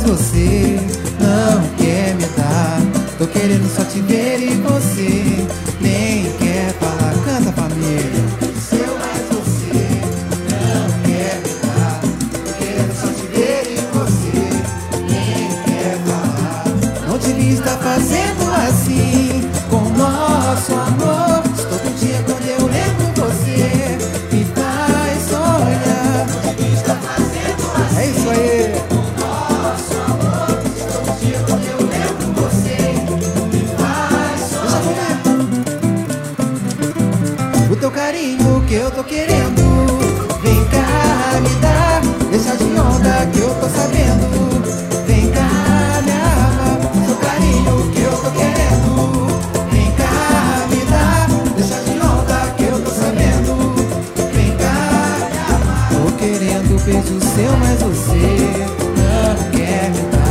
você não quer me dar. Tô querendo só te ver e você nem quer falar. Canta, família. Seu, mas você não quer me dar. Tô querendo só te ver e você nem quer falar. Não devia estar fazendo assim com o nosso amor. Todo dia quando eu lembro você me faz sonhar. Não devia estar fazendo assim. É isso aí. Com o nosso amor. Todo dia quando eu lembro você me faz sonhar. O teu carinho que eu tô querendo, vem cá me dar. Deixa de onda que eu tô sabendo. Vem cá me amar. Seu carinho que eu tô querendo, vem cá me dar. Deixa de onda que eu tô sabendo. Vem cá me amar. Tô querendo beijo seu, mas você não quer me dar.